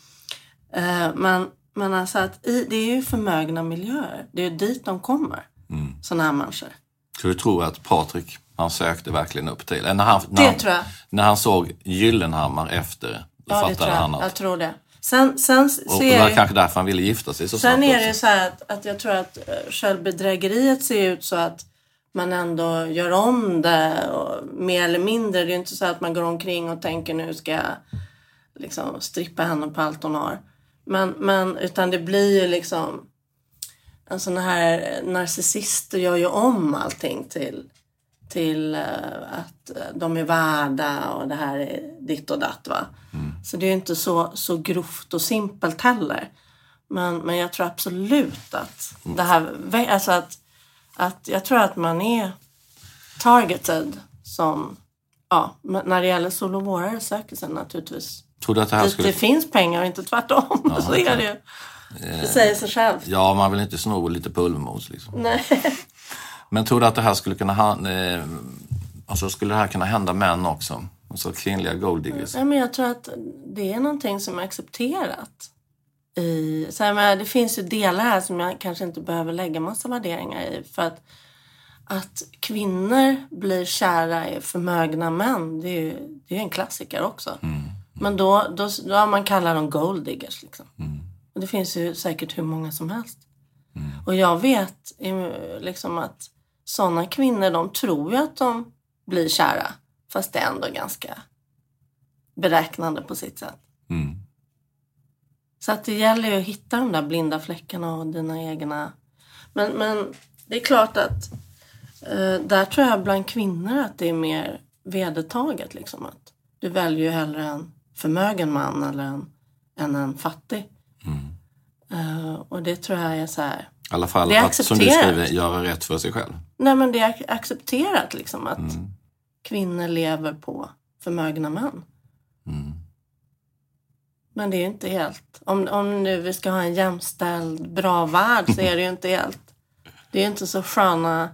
Eh, men, men alltså att i, det är ju förmögna miljöer. Det är ju dit de kommer. Mm. Sådana här människor. Så du tror att Patrik, han sökte verkligen upp till? När han, när det han, tror jag. När han såg Gyllenhammar efter, då ja, fattade det tror jag. han att... Jag tror det. Sen, sen, och så och är det var det, kanske därför han ville gifta sig så sen snabbt är det också. så här att, att jag tror att självbedrägeriet ser ut så att man ändå gör om det och mer eller mindre. Det är inte så att man går omkring och tänker nu ska jag liksom strippa henne på allt hon har. Men, men utan det blir ju liksom en sån här narcissist gör ju om allting till till uh, att de är värda och det här är ditt och datt, va. Mm. Så det är ju inte så, så grovt och simpelt heller. Men, men jag tror absolut att det här, alltså att, att jag tror att man är targeted som, ja, när det gäller sol och vårare söker sig naturligtvis. Tror du att det här det, skulle... det finns pengar och inte tvärtom, ja, så är det ju. Det säger sig själv. Ja, man vill inte sno lite pulvermos liksom. Nej. Men tror du att det här skulle kunna ha, eh, alltså skulle det här kunna hända män också? Alltså kvinnliga golddiggers? Ja, men jag tror att det är någonting som är accepterat. I, så här, men det finns ju delar här som jag kanske inte behöver lägga massa värderingar i. För att, att kvinnor blir kära i förmögna män, det är ju det är en klassiker också. Mm. Mm. Men då, då, då man kallar dem golddiggers liksom. Mm. Och det finns ju säkert hur många som helst. Mm. Och jag vet liksom att sådana kvinnor, de tror ju att de blir kära. Fast det är ändå ganska beräknande på sitt sätt. Mm. Så att det gäller ju att hitta de där blinda fläckarna och dina egna. Men, men det är klart att eh, där tror jag bland kvinnor att det är mer vedertaget. Liksom, att du väljer ju hellre en förmögen man eller en, än en fattig. Mm. Uh, och det tror jag är så här. I alla fall att, som du skriver, göra rätt för sig själv. Nej, men det är accepterat liksom att mm. kvinnor lever på förmögna män. Mm. Men det är ju inte helt. Om, om nu vi ska ha en jämställd, bra värld så är det ju inte helt. Det är ju inte så sköna,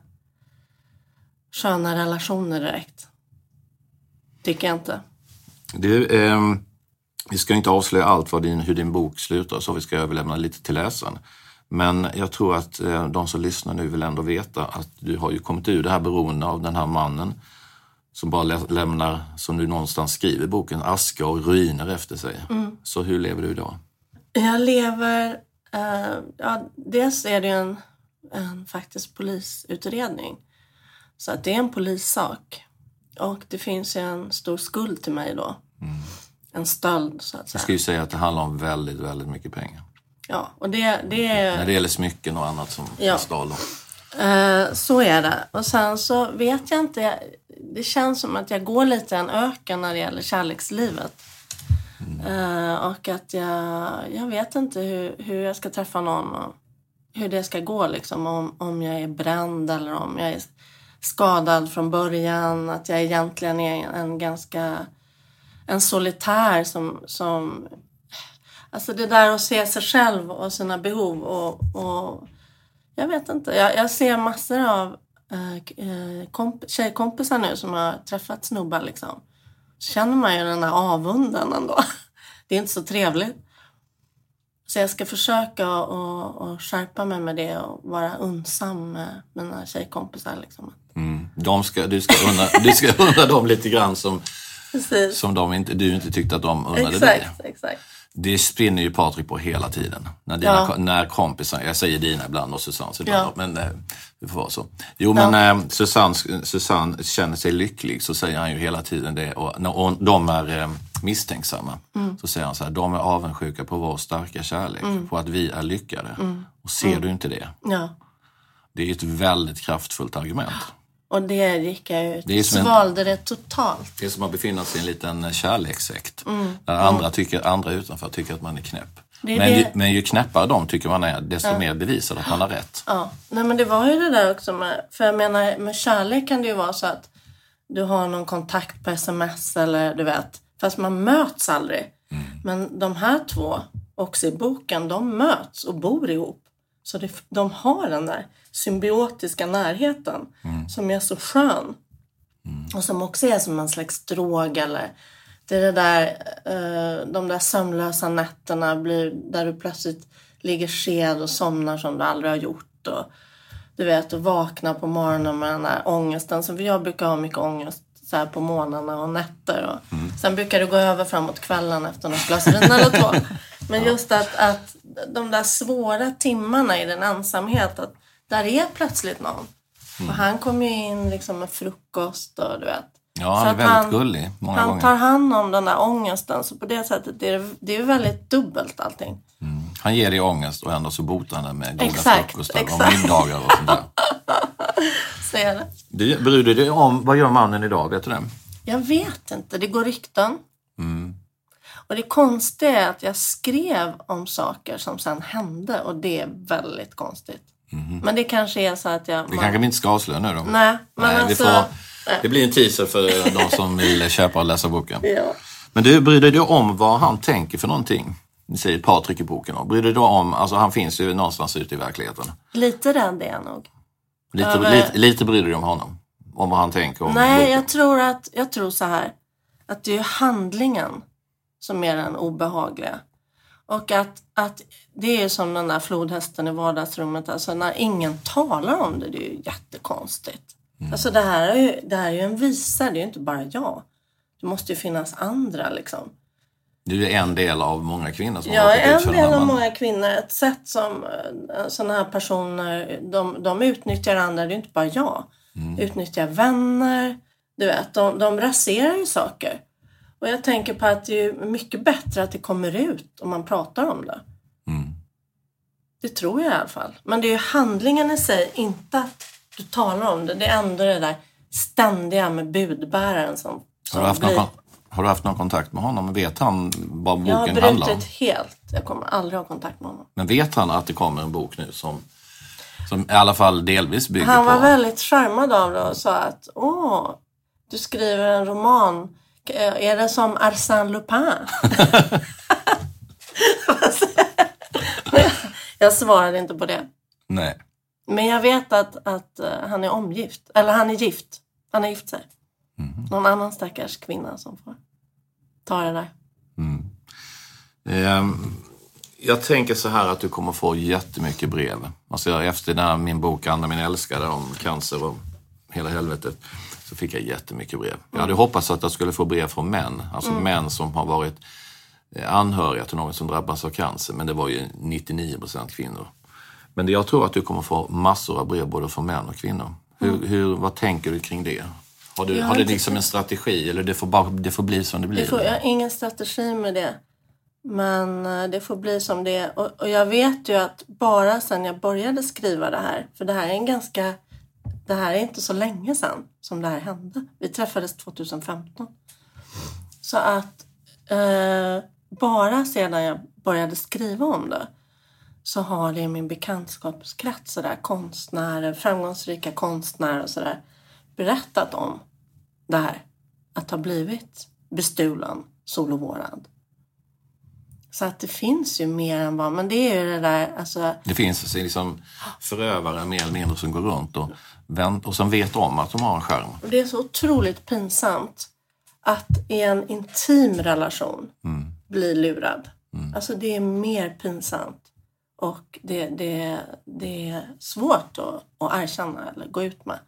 sköna relationer direkt. Tycker jag inte. Du, eh, vi ska inte avslöja allt vad din, hur din bok slutar, så vi ska överlämna lite till läsaren. Men jag tror att eh, de som lyssnar nu vill ändå veta att du har ju kommit ur det här beroende av den här mannen som bara lä- lämnar, som du någonstans skriver i boken, aska och ruiner efter sig. Mm. Så hur lever du idag? Jag lever, eh, ja, dels är det en, en faktiskt polisutredning. Så att det är en polissak. Och det finns en stor skuld till mig då. Mm. En stöld, så att säga. Jag ska ju säga att det handlar om väldigt, väldigt mycket pengar. Ja, och det, det är... När det gäller smycken och annat som ja. stal dem. Uh, så är det. Och sen så vet jag inte... Det känns som att jag går lite en öken när det gäller kärlekslivet. Mm. Uh, och att jag... Jag vet inte hur, hur jag ska träffa någon och hur det ska gå liksom. Om, om jag är bränd eller om jag är skadad från början. Att jag egentligen är en ganska... En solitär som... som Alltså det där att se sig själv och sina behov och, och jag vet inte. Jag, jag ser massor av äh, komp- tjejkompisar nu som har träffat snubbar liksom. Så känner man ju den här avunden ändå. Det är inte så trevligt. Så jag ska försöka och, och skärpa mig med det och vara unsam med mina tjejkompisar liksom. Mm. De ska, du ska unna, du ska unna dem lite grann som, som de inte, du inte tyckte att de unnade dig. Exakt, exakt. Det spinner ju Patrik på hela tiden. När, dina, ja. när kompisar, jag säger dina ibland och Susanne ibland, ja. men eh, det får vara så. Jo, men ja. eh, Susanne, Susanne känner sig lycklig, så säger han ju hela tiden det. Och när och de är eh, misstänksamma, mm. så säger han så här, de är avundsjuka på vår starka kärlek, mm. på att vi är lyckade. Mm. Och ser mm. du inte det? Ja. Det är ju ett väldigt kraftfullt argument. Och det gick jag ut. Det svalde en, det totalt. Det är som att befinna sig i en liten kärlekssekt. Mm. Där andra, mm. tycker, andra utanför tycker att man är knäpp. Det är men, det. Ju, men ju knäppare de tycker man är, desto ja. mer bevisar att man har rätt. Ja, nej men det var ju det där också med, för jag menar med kärlek kan det ju vara så att du har någon kontakt på sms eller du vet, fast man möts aldrig. Mm. Men de här två, också i boken, de möts och bor ihop. Så det, de har den där symbiotiska närheten mm. som är så skön. Mm. Och som också är som en slags drog eller det är det där, uh, de där sömnlösa nätterna blir, där du plötsligt ligger sked och somnar som du aldrig har gjort. Och, du vet, och vaknar på morgonen med den där ångesten. Så jag brukar ha mycket ångest så här på morgnarna och nätter. Och mm. sen brukar det gå över framåt kvällen efter något glas vin eller två. Men just att, att de där svåra timmarna i den ensamhet, att där är plötsligt någon. Mm. Och han kommer ju in liksom med frukost och du vet. Ja, han är väldigt han, gullig många han gånger. Han tar hand om den där ångesten. Så på det sättet det är det är väldigt dubbelt allting. Mm. Han ger dig ångest och ändå så botar han med goda exakt, frukostar exakt. och middagar och sånt där. Så är det. Du, bryr du dig om, vad gör mannen idag, vet du det? Jag vet inte, det går rykten. Mm. Och det konstiga är att jag skrev om saker som sen hände. Och det är väldigt konstigt. Mm. Men det kanske är så att jag... Det kanske vi inte ska avslöja nu då. Nej, men Nej, alltså... Det, får, det blir en teaser för de som vill köpa och läsa boken. Ja. Men du, bryr dig om vad han tänker för någonting? Ni säger Patrik i boken. Och bryr dig då om... Alltså han finns ju någonstans ute i verkligheten. Lite rädd är jag nog. Lite, Över... lite, lite bryr dig om honom? Om vad han tänker om Nej, boken. jag tror att... Jag tror så här. Att det är handlingen som är den obehagliga. Och att, att det är som den där flodhästen i vardagsrummet. Alltså när ingen talar om det, det är ju jättekonstigt. Mm. Alltså det här är ju, det här är ju en visa, det är ju inte bara jag. Det måste ju finnas andra liksom. Du är en del av många kvinnor som jag har är en del av man... många kvinnor. Ett sätt som sådana här personer, de, de utnyttjar andra, det är ju inte bara jag. Mm. Utnyttjar vänner, du vet, de, de raserar ju saker. Och jag tänker på att det är mycket bättre att det kommer ut om man pratar om det. Mm. Det tror jag i alla fall. Men det är ju handlingen i sig, inte att du talar om det. Det är ändå det där ständiga med budbäraren som, som har, du haft blir... någon, har du haft någon kontakt med honom? Vet han vad boken handlar om? Jag har brutit helt. Jag kommer aldrig ha kontakt med honom. Men vet han att det kommer en bok nu som, som i alla fall delvis bygger på... Han var på... väldigt charmad av det och sa att åh, du skriver en roman... Är det som Arsène Lupin? Jag svarade inte på det. Nej. Men jag vet att, att han är omgift. Eller han är gift. Han är gift sig. Mm. Någon annan stackars kvinna som får ta det där. Mm. Um, jag tänker så här att du kommer få jättemycket brev. Alltså efter den här, min bok Anna min älskade om cancer och hela helvetet. Så fick jag jättemycket brev. Jag hade hoppats att jag skulle få brev från män. Alltså mm. män som har varit anhöriga till någon som drabbas av cancer. Men det var ju nittionio procent kvinnor. Men jag tror att du kommer få massor av brev både från män och kvinnor. Hur, mm. hur, vad tänker du kring det? Har du, har du liksom en strategi? Eller det får, bara, det får bli som det blir? Det får, jag har ingen strategi med det. Men det får bli som det är. Och, och jag vet ju att bara sedan jag började skriva det här. För det här är en ganska... Det här är inte så länge sedan som det här hände. Vi träffades tjugohundrafemton. Så att eh, bara sedan jag började skriva om det så har det i min bekantskapskrets sådär, konstnärer, framgångsrika konstnärer och sådär berättat om det här. Att ha blivit bestulen, solovårad. Så att det finns ju mer än vad, men det är ju det där, alltså... Det finns liksom förövare mer eller mindre som går runt och, vänt, och som vet om att de har en skärm. Och det är så otroligt pinsamt att i en intim relation mm. bli lurad. Mm. Alltså det är mer pinsamt. Och det, det, det är svårt att, att erkänna eller gå ut med.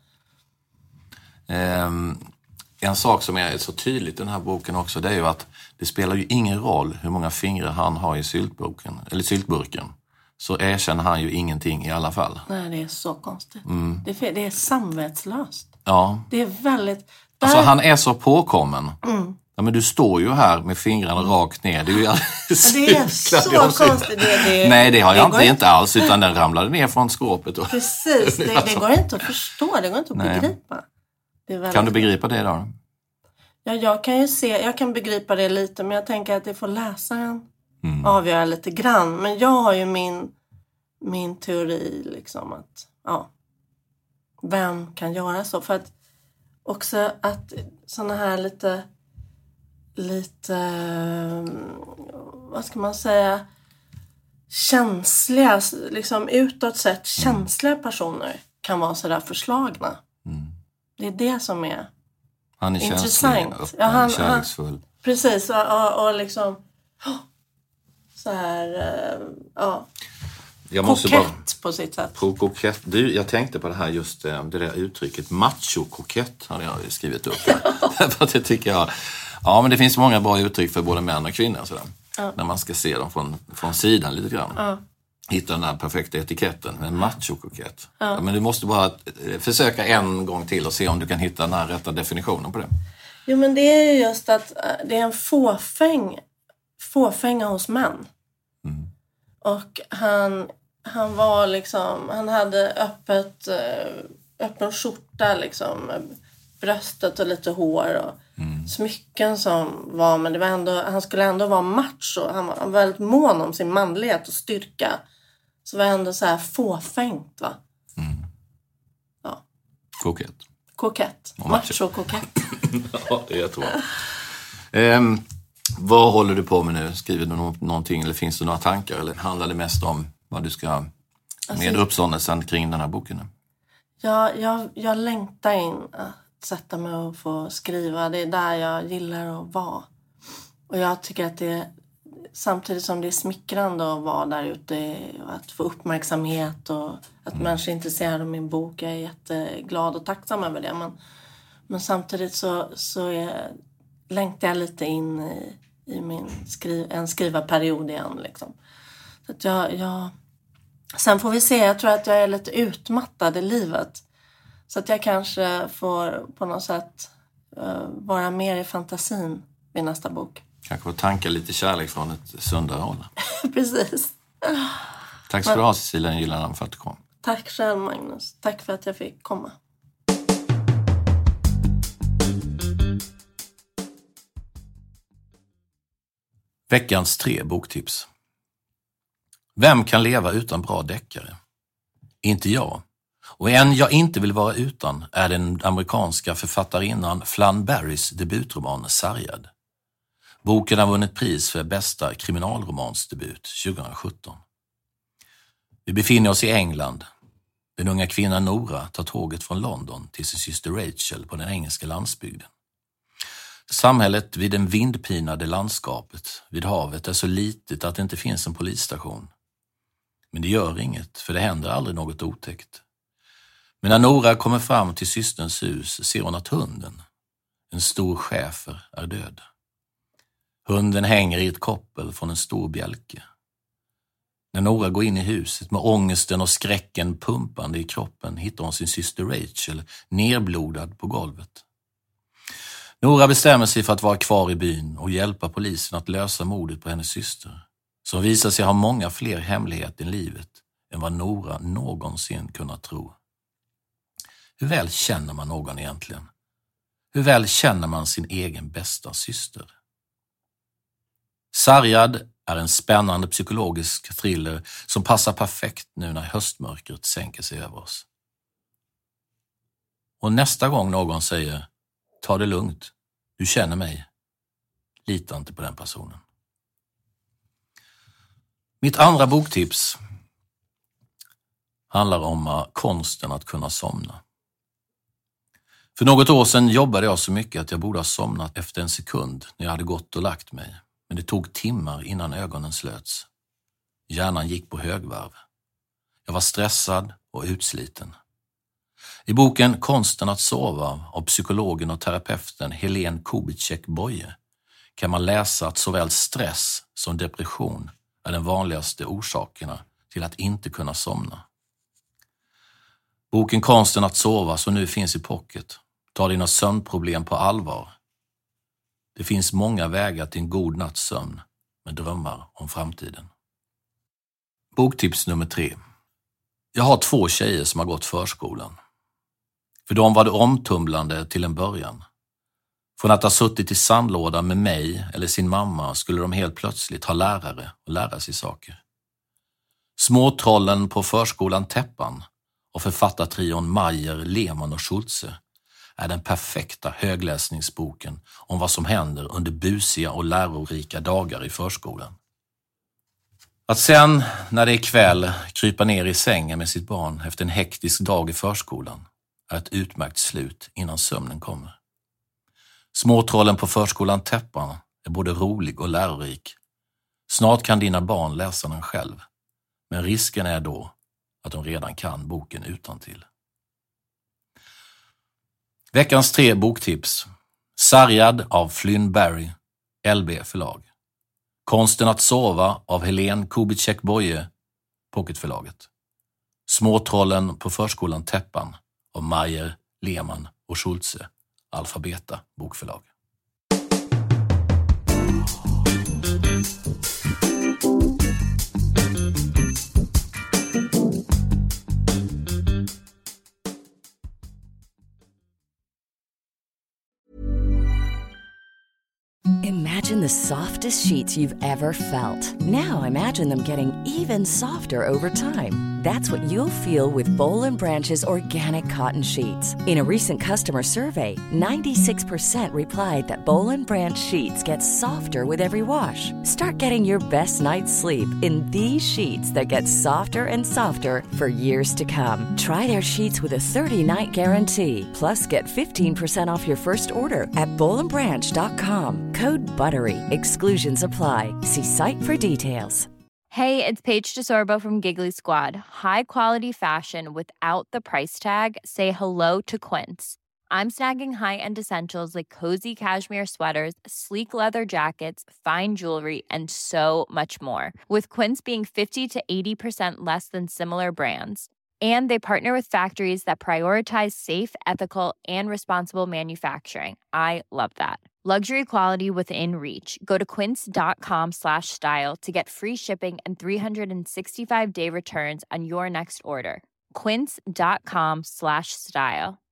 Um, en sak som är så tydligt i den här boken också, det är ju att det spelar ju ingen roll hur många fingrar han har i syltburken, eller syltburken. Så erkänner han ju ingenting i alla fall. Nej, det är så konstigt. Mm. Det, är, det är samvetslöst. Ja. Det är väldigt... Där... Alltså han är så påkommen. Mm. Ja, men du står ju här med fingrarna mm. rakt ner. Det är ju alldeles det är så konstigt. Det, det, Nej, det har jag inte, inte, inte alls. Utan den ramlade ner från skåpet. Och... Precis, det, det går inte att förstå. Det går inte att Nej. begripa. Det är väldigt... Kan du begripa det då? Ja, jag kan ju se, jag kan begripa det lite. Men jag tänker att det får läsaren mm. avgöra lite grann. Men jag har ju min, min teori liksom att, ja, vem kan göra så? För att också att såna här lite, lite, vad ska man säga, känsliga, liksom utåt sett känsliga personer kan vara sådär förslagna. Mm. Det är det som är han är intressant. Känslig, öppen, ja, han, kärleksfull. Han, precis, och, och, och liksom så här, ja, jag måste kokett bara, på sitt sätt. På kokett. Du, jag tänkte på det här just det där uttrycket macho-kokett hade jag skrivit upp. För att det tycker jag, ja men det finns många bra uttryck för både män och kvinnor sådär. Ja. När man ska se dem från, från sidan lite grann. Ja. Hitta den här perfekta etiketten, en macho-kokett. Ja. Ja, men du måste bara försöka en gång till och se om du kan hitta den här rätta definitionen på det. Jo, men det är ju just att det är en fåfäng, fåfänga hos män. Mm. Och han, han var liksom, han hade öppet, öppen skjorta liksom, bröstet och lite hår och mm. smycken som var, men det var ändå, han skulle ändå vara macho. Han var, han var väldigt mån om sin manlighet och styrka. Så var ändå så här fåfängt, va? Mm. Ja. Kokett. Kokett. Macho-kokett. Ja, det är jättebra. Um, vad håller du på med nu? Skriver du nå- någonting eller finns det några tankar? Eller handlar det mest om vad du ska med alltså, uppståndelsen kring den här boken? Ja, jag, jag längtar in att sätta mig och få skriva. Det är där jag gillar att vara. Och jag tycker att det, samtidigt som det är smickrande att vara där ute och att få uppmärksamhet och att mm. människor är intresserade av min bok. Jag är jätteglad och tacksam över det. Men, men samtidigt så, så är, längtar jag lite in i, i min skriv, en skrivarperiod igen. Liksom. Så att jag, jag, sen får vi se. Jag tror att jag är lite utmattad i livet. Så att jag kanske får på något sätt uh, vara mer i fantasin vid nästa bok. Kanske få tanka lite kärlek från ett sundare håll. Precis. Tack ska Men, du ha, Cecilia Gyllenhammar, för att du kom. Tack själv, Magnus. Tack för att jag fick komma. Veckans tre boktips. Vem kan leva utan bra deckare? Inte jag. Och en jag inte vill vara utan är den amerikanska författarinnan Flann Barrys debutroman Sargad. Boken har vunnit pris för bästa kriminalromansdebut tjugohundrasjutton. Vi befinner oss i England. Den unga kvinnan Nora tar tåget från London till sin syster Rachel på den engelska landsbygden. Samhället vid den vindpinade landskapet vid havet är så litet att det inte finns en polisstation. Men det gör inget, för det händer aldrig något otäckt. Men när Nora kommer fram till systerns hus ser hon att hunden, en stor schäfer, är död. Hunden hänger i ett koppel från en stor bjälke. När Nora går in i huset med ångesten och skräcken pumpande i kroppen hittar hon sin syster Rachel nerblodad på golvet. Nora bestämmer sig för att vara kvar i byn och hjälpa polisen att lösa mordet på hennes syster, som visar sig ha många fler hemligheter i livet än vad Nora någonsin kunnat tro. Hur väl känner man någon egentligen? Hur väl känner man sin egen bästa syster? Sargad är en spännande psykologisk thriller som passar perfekt nu när höstmörkret sänker sig över oss. Och nästa gång någon säger "Ta det lugnt, du känner mig", lita inte på den personen. Mitt andra boktips handlar om konsten att kunna somna. För något år sedan jobbade jag så mycket att jag borde ha somnat efter en sekund när jag hade gått och lagt mig. Men det tog timmar innan ögonen slöts. Hjärnan gick på högvarv. Jag var stressad och utsliten. I boken Konsten att sova av psykologen och terapeuten Helene Kubitschek-Boye kan man läsa att såväl stress som depression är den vanligaste orsakerna till att inte kunna somna. Boken Konsten att sova, som nu finns i pocket, tar dina sömnproblem på allvar. Det finns många vägar till en god natts sömn med drömmar om framtiden. Boktips nummer tre. Jag har två tjejer som har gått förskolan. För dem var det omtumlande till en början. Från att ha suttit i sandlådan med mig eller sin mamma skulle de helt plötsligt ha lärare och lära sig saker. Småtrollen på förskolan Täppan och författartrion Majer, Lehmann och Schultze är den perfekta högläsningsboken om vad som händer under busiga och lärorika dagar i förskolan. Att sen, när det är kväll, krypa ner i sängen med sitt barn efter en hektisk dag i förskolan är ett utmärkt slut innan sömnen kommer. Småtrollen på förskolan Täppan är både rolig och lärorik. Snart kan dina barn läsa den själv, men risken är då att de redan kan boken utantill. Veckans tre boktips. Sargad av Flynn Barry, L B förlag. Konsten att sova av Helene Kubitschek-Boye, Pocketförlaget. Småtrollen på förskolan Täppan av Majer, Lehmann och Schultze, Alfabeta bokförlag. Imagine the softest sheets you've ever felt. Now imagine them getting even softer over time. That's what you'll feel with Boll and Branch's organic cotton sheets. In a recent customer survey, ninety-six percent replied that Boll and Branch sheets get softer with every wash. Start getting your best night's sleep in these sheets that get softer and softer for years to come. Try their sheets with a thirty-night guarantee. Plus, get fifteen percent off your first order at boll and branch dot com. Code BUTTERY. Exclusions apply. See site for details. Hey, it's Paige DeSorbo from Giggly Squad. High quality fashion without the price tag. Say hello to Quince. I'm snagging high-end essentials like cozy cashmere sweaters, sleek leather jackets, fine jewelry, and so much more. With Quince being fifty to eighty percent less than similar brands. And they partner with factories that prioritize safe, ethical, and responsible manufacturing. I love that. Luxury quality within reach. Go to quince.com slash style to get free shipping and three sixty-five day returns on your next order. Quince.com slash style.